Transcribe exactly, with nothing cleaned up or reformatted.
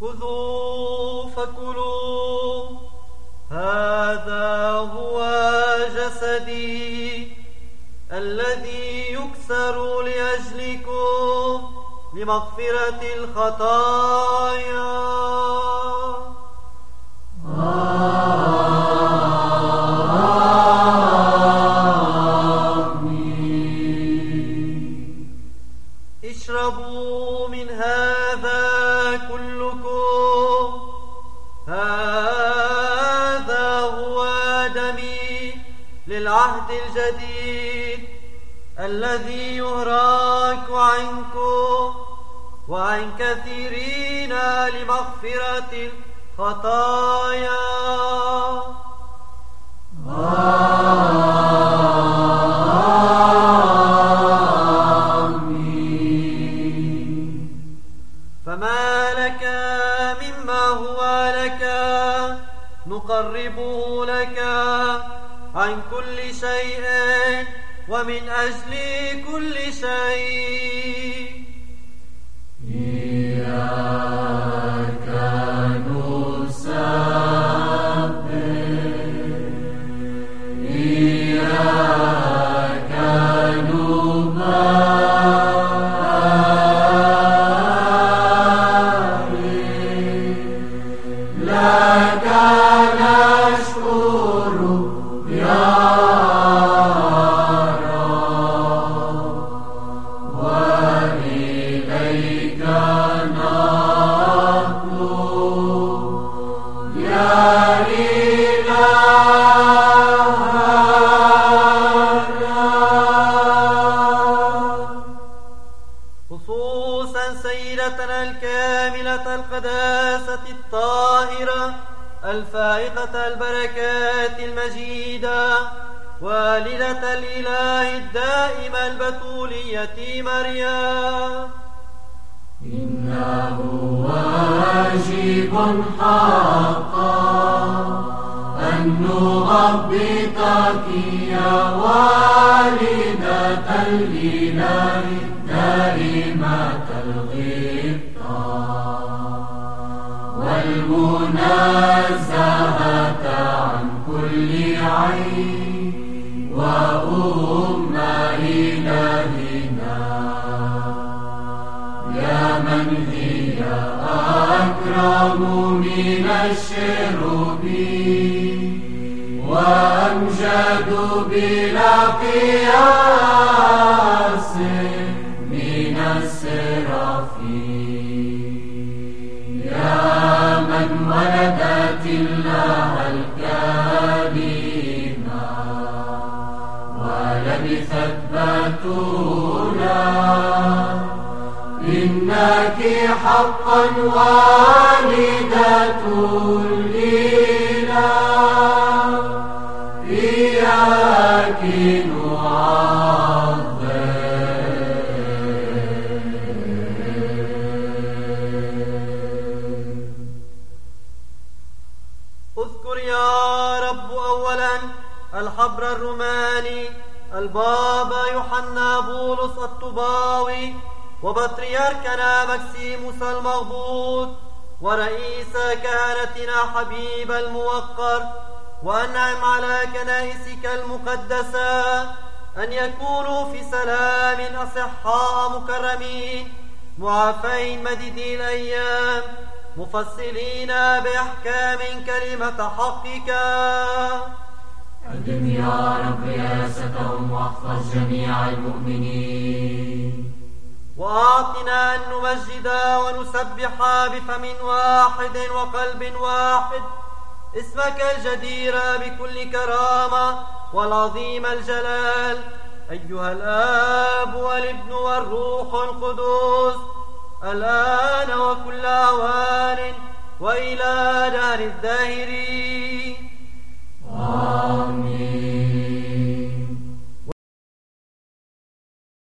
خذوا فكلوا، هذا هو جسدي الذي يكسر لأجلكم لمغفرة الخطايا. اشربوا من هذا كلكم، هذا هو دمي للعهد الجديد الذي يهراك عنكم وعن كثيرين لمغفرة الخطايا. فما لك مما هو لك نقربه لك عن كل شيء ومن أجل كل شيء. إياك نسبح، إياك نبارك، لك نشكر يا الكاملة القداسة الطاهرة الفائقة البركات المجيدة والدة الإله الدائمة البتولية مريم. إنه واجب حقا أن نغبطك يا والدة الإله الدائمة الغبطة والمنزهة عن كل عيب وأم إلهنا، يا من هي أكرم من الشروبين وأمجد بلا قياس من السرافين، يا من ولدت الله الكلمة ولبثت بتولا، إنك حقا والدة الإله، إياك نعظم. اذكر يا رب أولا الحبر الروماني البابا يوحنا بولس الطباوي وبطريركنا مكسيموس المغبوط ورئيس كهنتنا حبيب الموقر، وأنعم على كنائسك المقدسة أن يكونوا في سلام أصحاء مكرمين معافين مديدي الأيام مفصلين بأحكام كلمة حقك. أدم يا رب رئاستهم واحفظ جميع المؤمنين، وأعطنا أن نمجد ونسبح بفم واحد وقلب واحد اسمك الجدير بكل كرامة والعظيم الجلال، أيها الآب والابن والروح القدس، الآن وكل أوان وإلى دار الداهرين.